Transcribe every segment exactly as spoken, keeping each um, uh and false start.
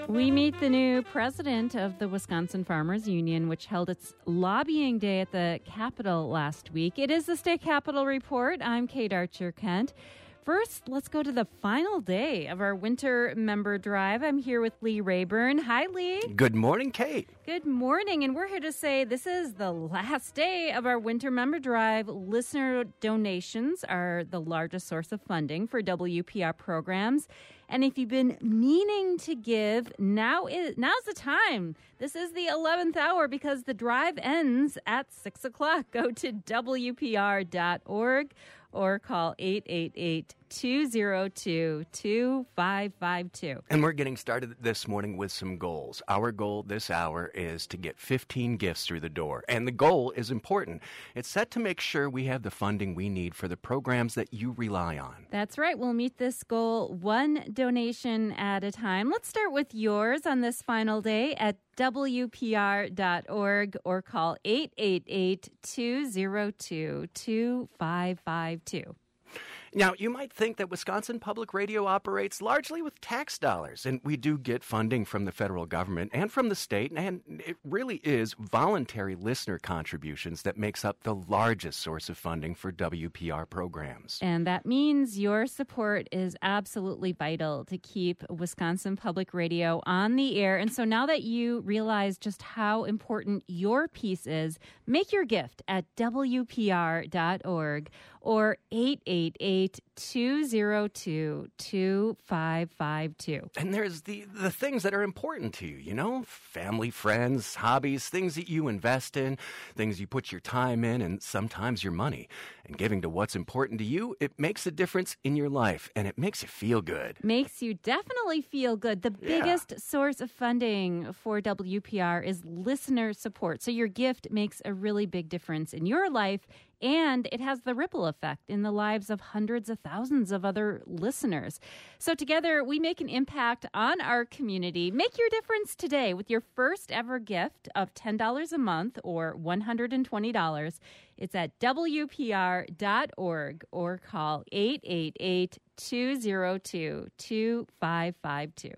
We meet the new president of the Wisconsin Farmers Union, which held its lobbying day at the Capitol last week. It is the State Capitol Report. I'm Kate Archer-Kent. First, let's go to the final day of our winter member drive. I'm here with Lee Rayburn. Hi, Lee. Good morning, Kate. Good morning, and we're here to say this is the last day of our winter member drive. Listener donations are the largest source of funding for W P R programs. And if you've been meaning to give, now is now's the time. This is the eleventh hour because the drive ends at six o'clock. Go to W P R dot org or call eight eight eight, two oh two, two five five two. And we're getting started this morning with some goals. Our goal this hour is to get fifteen gifts through the door. And the goal is important. It's set to make sure we have the funding we need for the programs that you rely on. That's right. We'll meet this goal one donation at a time. Let's start with yours on this final day at W P R dot org or call eight eight eight, two oh two, two five five two. Now, you might think that Wisconsin Public Radio operates largely with tax dollars, and we do get funding from the federal government and from the state, and it really is voluntary listener contributions that makes up the largest source of funding for W P R programs. And that means your support is absolutely vital to keep Wisconsin Public Radio on the air. And so now that you realize just how important your piece is, make your gift at W P R dot org or eight eight eight, two oh two, two five five two. And there's the, the things that are important to you, you know, family, friends, hobbies, things that you invest in, things you put your time in, and sometimes your money. And giving to what's important to you, it makes a difference in your life, and it makes you feel good. Makes you definitely feel good. The Yeah. biggest source of funding for W P R is listener support. So your gift makes a really big difference in your life, and it has the ripple effect in the lives of hundreds of thousands of other listeners. So together, we make an impact on our community. Make your difference today with your first ever gift of ten dollars a month or one hundred twenty dollars. It's at W P R dot org or call eight eight eight, two oh two, two five five two.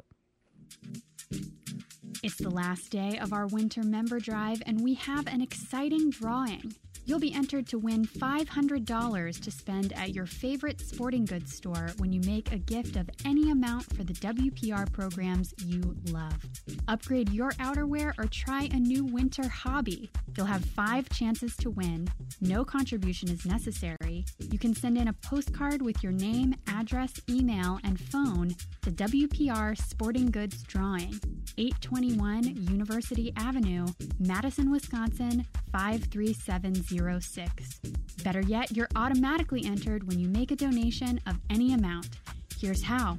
It's the last day of our winter member drive, and we have an exciting drawing. You'll be entered to win five hundred dollars to spend at your favorite sporting goods store when you make a gift of any amount for the W P R programs you love. Upgrade your outerwear or try a new winter hobby. You'll have five chances to win. No contribution is necessary. You can send in a postcard with your name, address, email, and phone to W P R Sporting Goods Drawing, eight twenty-one University Avenue, Madison, Wisconsin, five three seven zero six. Better yet, you're automatically entered when you make a donation of any amount. Here's how.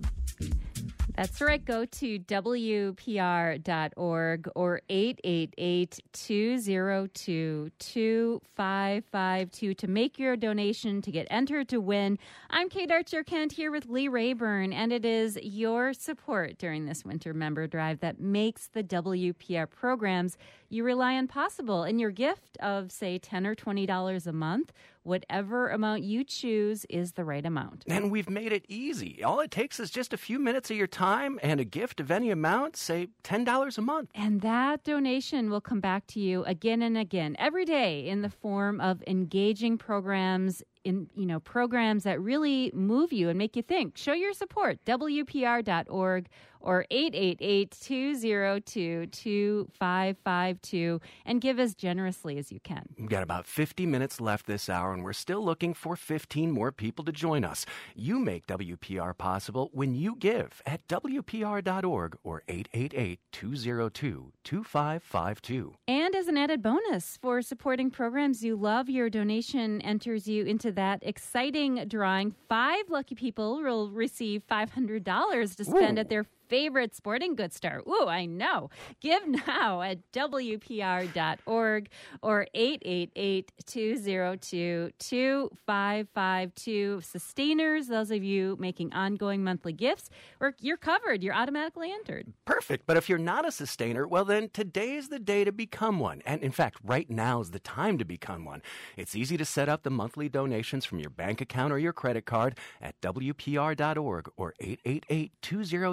That's right. Go to W P R dot org or eight eight eight, two oh two, two five five two to make your donation to get entered to win. I'm Kate Archer-Kent here with Lee Rayburn, and it is your support during this winter member drive that makes the W P R programs you rely on possible. And your gift of, say, ten dollars or twenty dollars a month, whatever amount you choose is the right amount. And we've made it easy. All it takes is just a few minutes of your time and a gift of any amount, say ten dollars a month. And that donation will come back to you again and again every day in the form of engaging programs, in you know programs that really move you and make you think. Show your support. W P R dot org or eight eight eight, two oh two, two five five two and give as generously as you can. We've got about fifty minutes left this hour, and we're still looking for fifteen more people to join us. You make W P R possible when you give at W P R dot org or eight eight eight, two oh two, two five five two. And as an added bonus for supporting programs you love, your donation enters you into that exciting drawing. Five lucky people will receive five hundred dollars to spend Ooh. at their favorite sporting goods store. Ooh, I know. Give now at W P R dot org or eight eight eight, two oh two, two five five two. Sustainers, those of you making ongoing monthly gifts, or you're covered. You're automatically entered. Perfect. But if you're not a sustainer, well, then today is the day to become one. And in fact, right now is the time to become one. It's easy to set up the monthly donations from your bank account or your credit card at W P R dot org or eight eight eight, two oh two,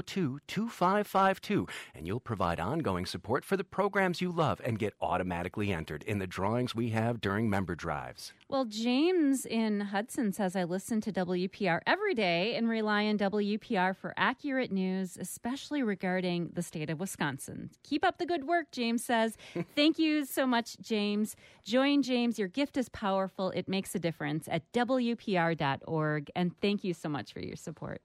two five five two, and you'll provide ongoing support for the programs you love and get automatically entered in the drawings we have during member drives. Well, James in Hudson says, I listen to W P R every day and rely on W P R for accurate news, especially regarding the state of Wisconsin. Keep up the good work, James says. Thank you so much, James. Join James. Your gift is powerful. It makes a difference at W P R dot org. And thank you so much for your support.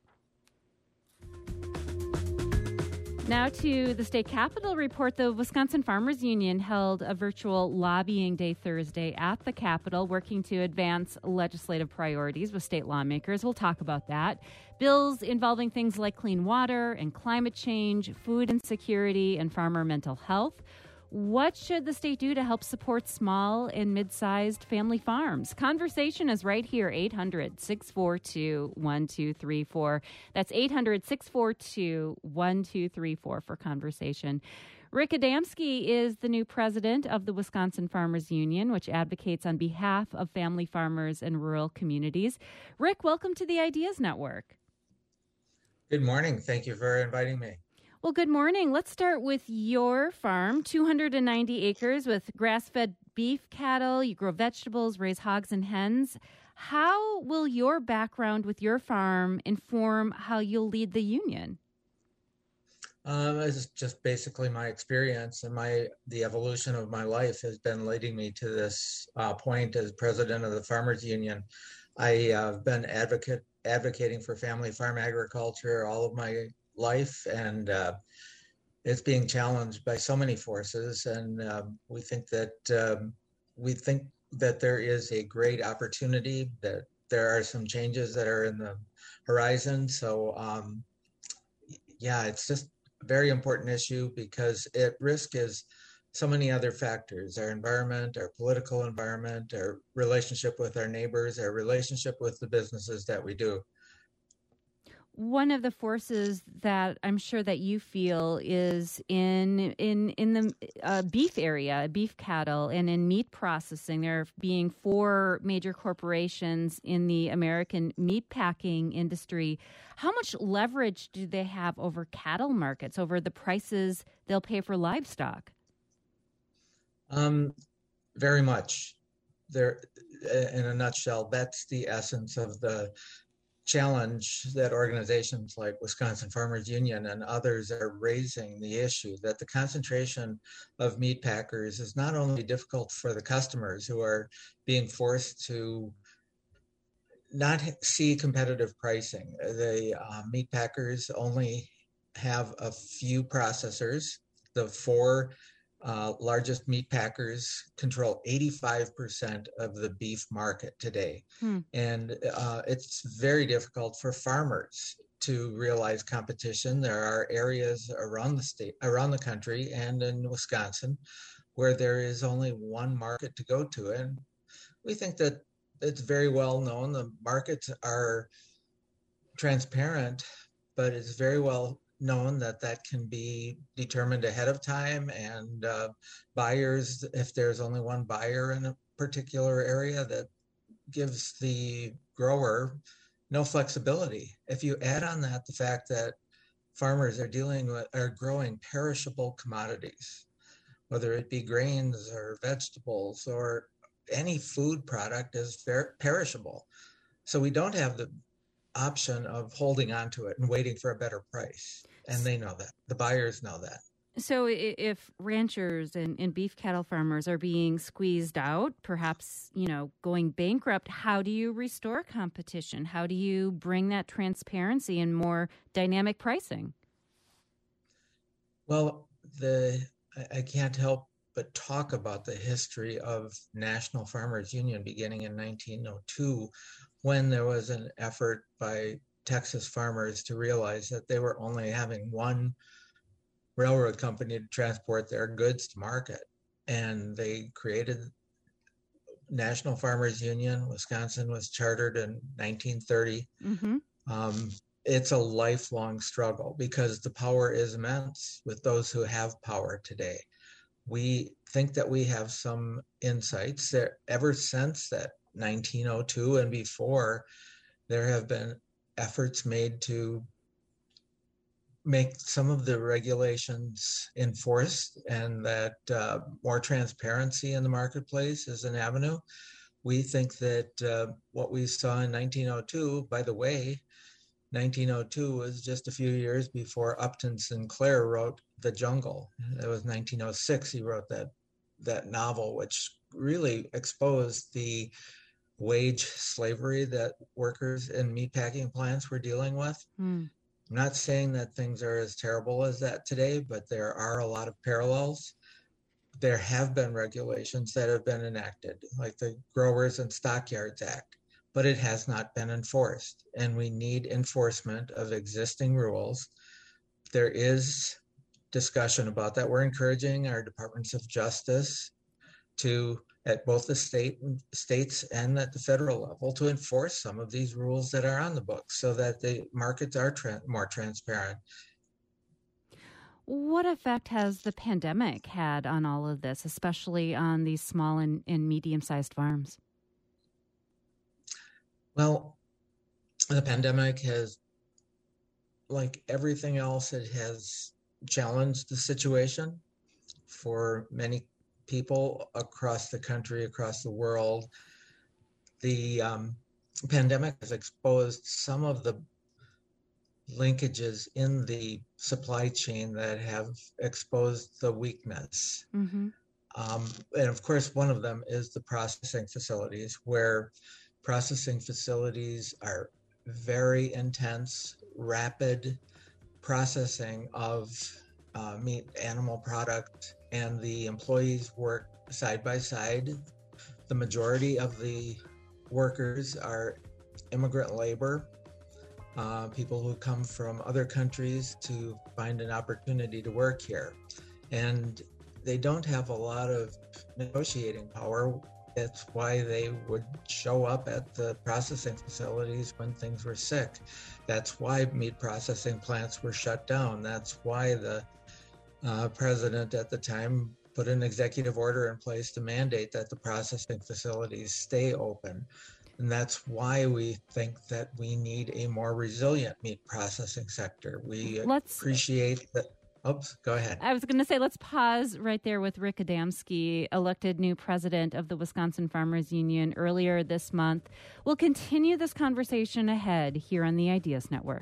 Now to the state capitol report. The Wisconsin Farmers Union held a virtual lobbying day Thursday at the Capitol, working to advance legislative priorities with state lawmakers. We'll talk about that. Bills involving things like clean water and climate change, food insecurity, and farmer mental health. What should the state do to help support small and mid-sized family farms? Conversation is right here, eight hundred, six four two, one two three four. That's eight hundred, six four two, one two three four for conversation. Rick Adamski is the new president of the Wisconsin Farmers Union, which advocates on behalf of family farmers and rural communities. Rick, welcome to the Ideas Network. Good morning. Thank you for inviting me. Well, good morning. Let's start with your farm, two hundred ninety acres with grass-fed beef cattle. You grow vegetables, raise hogs and hens. How will your background with your farm inform how you'll lead the union? Um, it's just basically my experience, and my the evolution of my life has been leading me to this uh, point as president of the Farmers Union. I have uh, been advocate advocating for family farm agriculture all of my life, and uh, it's being challenged by so many forces, and uh, we think that um, we think that there is a great opportunity, that there are some changes that are in the horizon. So um, yeah, it's just a very important issue, because at risk is so many other factors: our environment, our political environment, our relationship with our neighbors, our relationship with the businesses that we do. One of the forces that I'm sure that you feel is in in in the uh, beef area, beef cattle, and in meat processing. There being four major corporations in the American meat packing industry. How much leverage do they have over cattle markets, over the prices they'll pay for livestock? Um, very much. There, in a nutshell, that's the essence of the challenge that organizations like Wisconsin Farmers Union and others are raising, the issue that the concentration of meat packers is not only difficult for the customers who are being forced to not see competitive pricing. The uh, meat packers only have a few processors. The four Uh, largest meat packers control eighty-five percent of the beef market today. Hmm. And uh, it's very difficult for farmers to realize competition. There are areas around the state, around the country, and in Wisconsin where there is only one market to go to. And we think that it's very well known. The markets are transparent, but it's very well known that that can be determined ahead of time, and uh, buyers, if there's only one buyer in a particular area, that gives the grower no flexibility. If you add on that the fact that farmers are dealing with, are growing perishable commodities, whether it be grains or vegetables or any food product is ver- perishable. So we don't have the option of holding on to it and waiting for a better price. And they know that. The buyers know that. So if ranchers and, and beef cattle farmers are being squeezed out, perhaps, you know, going bankrupt, how do you restore competition? How do you bring that transparency and more dynamic pricing? Well, the I can't help but talk about the history of National Farmers Union beginning in nineteen oh two, when there was an effort by Texas farmers to realize that they were only having one railroad company to transport their goods to market. And they created National Farmers Union. Wisconsin was chartered in nineteen thirty. Mm-hmm. Um, it's a lifelong struggle because the power is immense with those who have power today. We think that we have some insights that ever since that nineteen oh two and before, there have been efforts made to make some of the regulations enforced and that uh, more transparency in the marketplace is an avenue. We think that uh, what we saw in nineteen oh two, by the way, nineteen oh two was just a few years before Upton Sinclair wrote The Jungle. It was nineteen oh six he wrote that that novel, which really exposed the wage slavery that workers in meatpacking plants were dealing with. Mm. I'm not saying that things are as terrible as that today, but there are a lot of parallels. There have been regulations that have been enacted, like the Growers and Stockyards Act, but it has not been enforced, and we need enforcement of existing rules. There is discussion about that. We're encouraging our departments of justice to, at both the state states and at the federal level, to enforce some of these rules that are on the books so that the markets are tra- more transparent. What effect has the pandemic had on all of this, especially on these small and, and medium-sized farms? Well, the pandemic has, like everything else, it has challenged the situation for many people across the country, across the world. The um, pandemic has exposed some of the linkages in the supply chain that have exposed the weakness. Mm-hmm. Um, and of course, one of them is the processing facilities, where processing facilities are very intense, rapid processing of uh, meat, animal product, and the employees work side by side. The majority of the workers are immigrant labor, uh, people who come from other countries to find an opportunity to work here. And they don't have a lot of negotiating power. That's why they would show up at the processing facilities when things were sick. That's why meat processing plants were shut down. That's why the uh, president at the time put an executive order in place to mandate that the processing facilities stay open. And that's why we think that we need a more resilient meat processing sector. We Let's... appreciate that. Oops, go ahead. I was going to say, let's pause right there with Rick Adamski, elected new president of the Wisconsin Farmers Union earlier this month. We'll continue this conversation ahead here on the Ideas Network.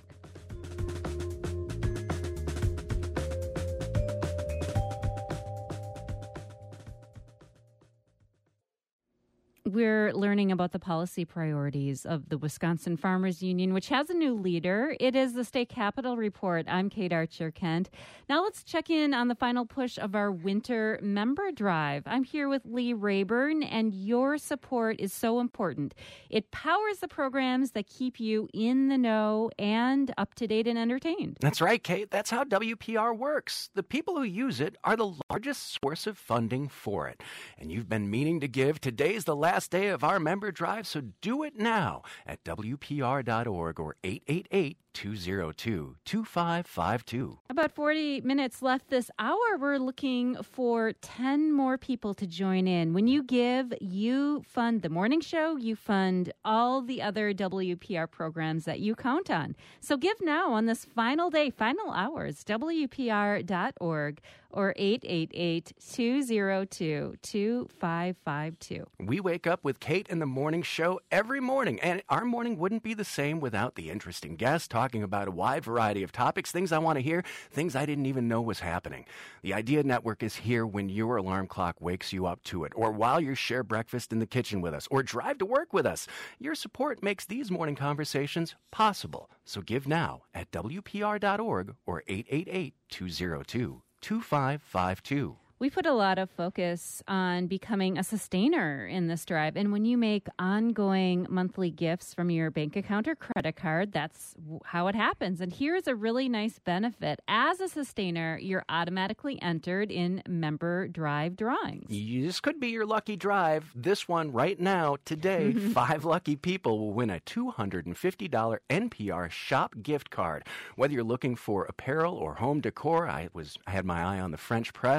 We're learning about the policy priorities of the Wisconsin Farmers Union, which has a new leader. It is the State Capitol Report. I'm Kate Archer-Kent. Now let's check in on the final push of our winter member drive. I'm here with Lee Rayburn, and your support is so important. It powers the programs that keep you in the know and up to date and entertained. That's right, Kate. That's how W P R works. The people who use it are the largest source of funding for it. And you've been meaning to give. Today's the last day of our member drive, so do it now at W P R dot org or eight eight eight, two oh two, two five five two. About forty minutes left this hour. We're looking for ten more people to join in. When you give, you fund the morning show, you fund all the other W P R programs that you count on. So give now on this final day, final hours, W P R dot org or eight eight eight, two oh two, two five five two. We wake up with Kate in the morning show every morning, and our morning wouldn't be the same without the interesting guests talking about a wide variety of topics, things I want to hear, things I didn't even know was happening. The Idea Network is here when your alarm clock wakes you up to it, or while you share breakfast in the kitchen with us, or drive to work with us. Your support makes these morning conversations possible. So give now at W P R dot org or eight eight eight, two oh two, two five five two. We put a lot of focus on becoming a sustainer in this drive. And when you make ongoing monthly gifts from your bank account or credit card, that's how it happens. And here's a really nice benefit. As a sustainer, you're automatically entered in member drive drawings. This could be your lucky drive. This one right now, today, five lucky people will win a two hundred fifty dollars N P R shop gift card. Whether you're looking for apparel or home decor, I was I had my eye on the French press and the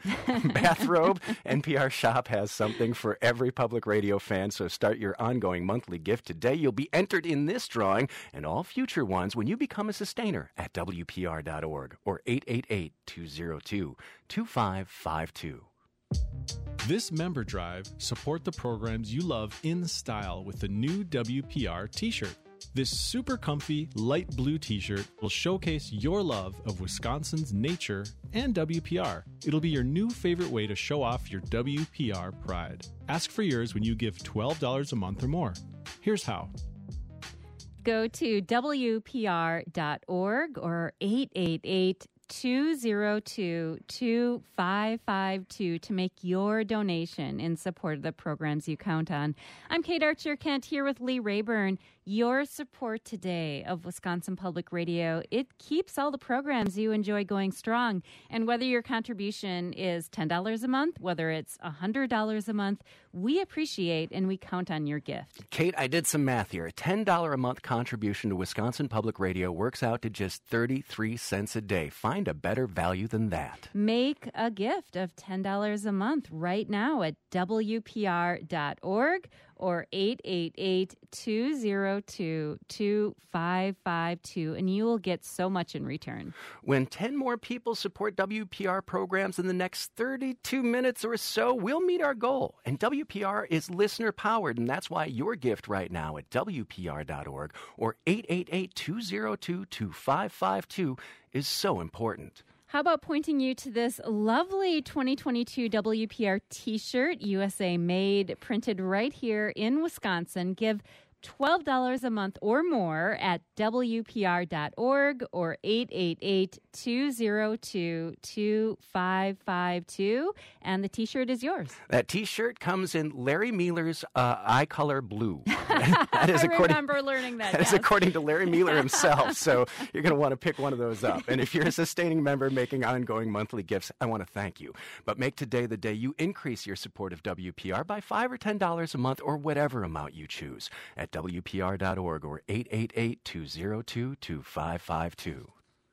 bathrobe. N P R Shop has something for every public radio fan, so start your ongoing monthly gift today. You'll be entered in this drawing and all future ones when you become a sustainer at W P R dot org or eight eight eight, two zero two, two five five two. This member drive, support the programs you love in style with the new W P R t-shirt. This super comfy, light blue t-shirt will showcase your love of Wisconsin's nature and W P R. It'll be your new favorite way to show off your W P R pride. Ask for yours when you give twelve dollars a month or more. Here's how. Go to W P R dot org or eight eight eight, two zero two, two five five two to make your donation in support of the programs you count on. I'm Kate Archer-Kent here with Lee Rayburn. Your support today of Wisconsin Public Radio, it keeps all the programs you enjoy going strong. And whether your contribution is ten dollars a month, whether it's one hundred dollars a month, we appreciate and we count on your gift. Kate, I did some math here. A ten dollars a month contribution to Wisconsin Public Radio works out to just thirty-three cents a day. Find a better value than that. Make a gift of ten dollars a month right now at W P R dot org or eight eight eight, two zero two, two five five two, and you will get so much in return. When ten more people support W P R programs in the next thirty-two minutes or so, we'll meet our goal. And W P R is listener-powered, and that's why your gift right now at W P R dot org or eight eight eight, two zero two, two five five two is so important. How about pointing you to this lovely twenty twenty-two W P R t-shirt, U S A made, printed right here in Wisconsin. Give twelve dollars a month or more at W P R dot org or eight eight eight, two zero two, two five five two, and the t-shirt is yours. That t-shirt comes in Larry Mealer's uh, eye color blue. That is I according, remember learning that. That yes. is according to Larry Mealer himself, so you're going to want to pick one of those up. And if you're a sustaining member making ongoing monthly gifts, I want to thank you. But make today the day you increase your support of W P R by five dollars or ten dollars a month or whatever amount you choose at W P R dot org or eight eight eight, two zero two, two five five two.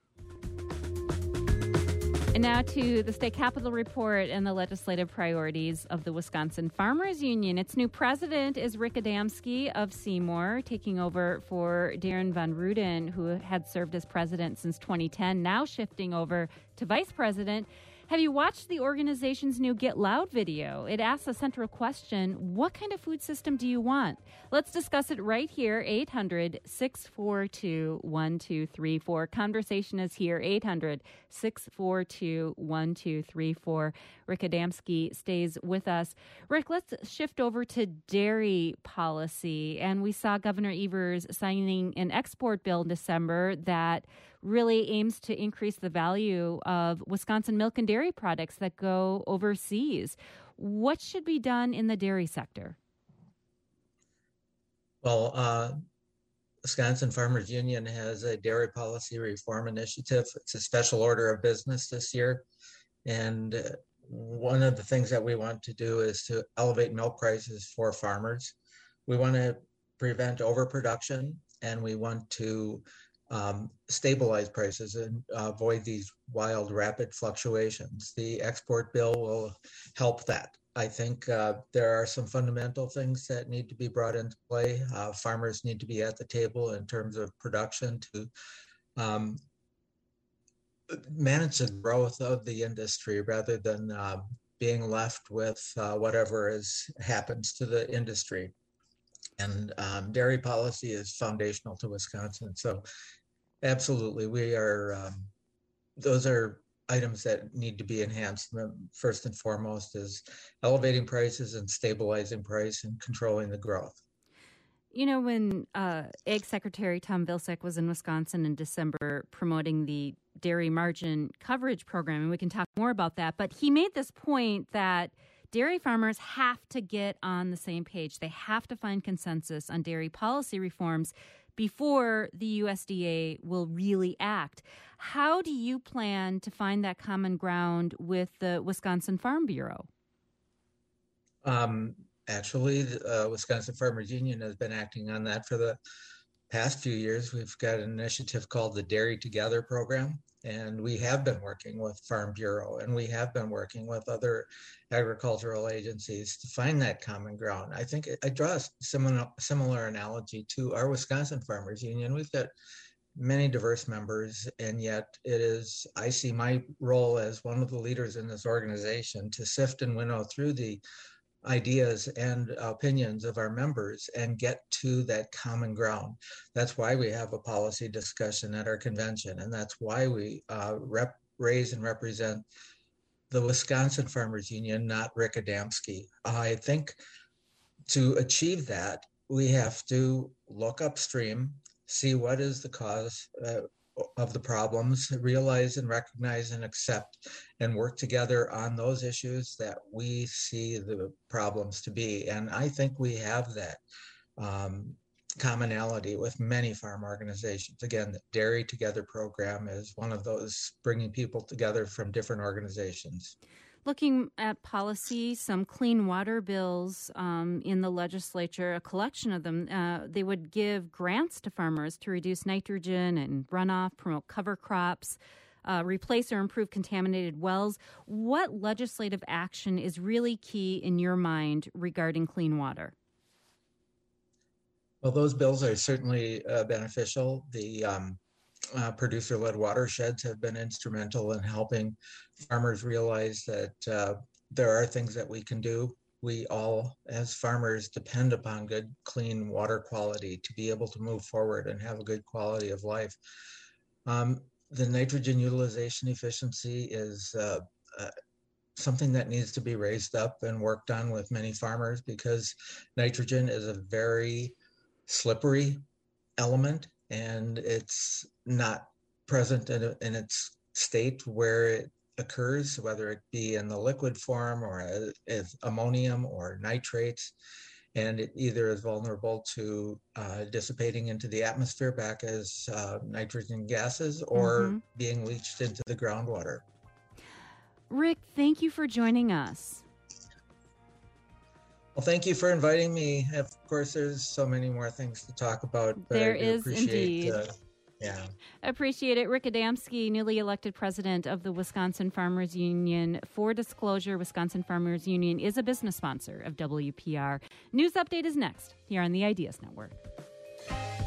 And now to the state capitol report and the legislative priorities of the Wisconsin Farmers Union. Its new president is Rick Adamski of Seymour, taking over for Darren Van Ruden, who had served as president since twenty ten, now shifting over to vice president. Have you watched the organization's new Get Loud video? It asks a central question: what kind of food system do you want? Let's discuss it right here, eight hundred, six four two, one two three four. Conversation is here, eight hundred, six four two, one two three four. Rick Adamski stays with us. Rick, let's shift over to dairy policy. And we saw Governor Evers signing an export bill in December that really aims to increase the value of Wisconsin milk and dairy products that go overseas. What should be done in the dairy sector? Well, uh, Wisconsin Farmers Union has a dairy policy reform initiative. It's a special order of business this year. And uh, one of the things that we want to do is to elevate milk prices for farmers. We want to prevent overproduction, and we want to Um, stabilize prices and uh, avoid these wild, rapid fluctuations. The export bill will help that. I think uh, there are some fundamental things that need to be brought into play. Uh, farmers need to be at the table in terms of production to um, manage the growth of the industry rather than uh, being left with uh, whatever is, happens to the industry. And um, dairy policy is foundational to Wisconsin. So absolutely, we are, um, those are items that need to be enhanced. First and foremost is elevating prices and stabilizing price and controlling the growth. You know, when uh, Ag Secretary Tom Vilsack was in Wisconsin in December promoting the dairy margin coverage program, and we can talk more about that, but he made this point that dairy farmers have to get on the same page. They have to find consensus on dairy policy reforms before the U S D A will really act. How do you plan to find that common ground with the Wisconsin Farm Bureau? Um, actually, the uh, Wisconsin Farmers Union has been acting on that for the past few years, we've got an initiative called the Dairy Together program. And we have been working with Farm Bureau, and we have been working with other agricultural agencies to find that common ground. I think I draw a similar, similar analogy to our Wisconsin Farmers Union. We've got many diverse members, and yet it is, I see my role as one of the leaders in this organization to sift and winnow through the ideas and opinions of our members and get to that common ground. That's why we have a policy discussion at our convention, and that's why we uh, rep, raise and represent the Wisconsin Farmers Union, not Rick Adamski. I think to achieve that, we have to look upstream, see what is the cause uh, of the problems, realize and recognize and accept, and work together on those issues that we see the problems to be. And I think we have that um, commonality with many farm organizations. Again, the Dairy Together program is one of those, bringing people together from different organizations. Looking at policy, some clean water bills um, in the legislature, a collection of them, uh, they would give grants to farmers to reduce nitrogen and runoff, promote cover crops, uh, replace or improve contaminated wells. What legislative action is really key in your mind regarding clean water? Well, those bills are certainly uh, beneficial. The um, Uh, producer-led watersheds have been instrumental in helping farmers realize that uh, there are things that we can do. We all, as farmers, depend upon good, clean water quality to be able to move forward and have a good quality of life. Um, the nitrogen utilization efficiency is uh, uh, something that needs to be raised up and worked on with many farmers, because nitrogen is a very slippery element, and it's not present in, a, in its state where it occurs, whether it be in the liquid form or as, as ammonium or nitrates, and it either is vulnerable to uh, dissipating into the atmosphere back as uh, nitrogen gases or mm-hmm. being leached into the groundwater. Rick, thank you for joining us. Well, thank you for inviting me. Of course, there's so many more things to talk about. But there I do is appreciate, indeed. Uh, yeah. Appreciate it. Rick Adamski, newly elected president of the Wisconsin Farmers Union. For disclosure, Wisconsin Farmers Union is a business sponsor of W P R. News Update is next here on the Ideas Network.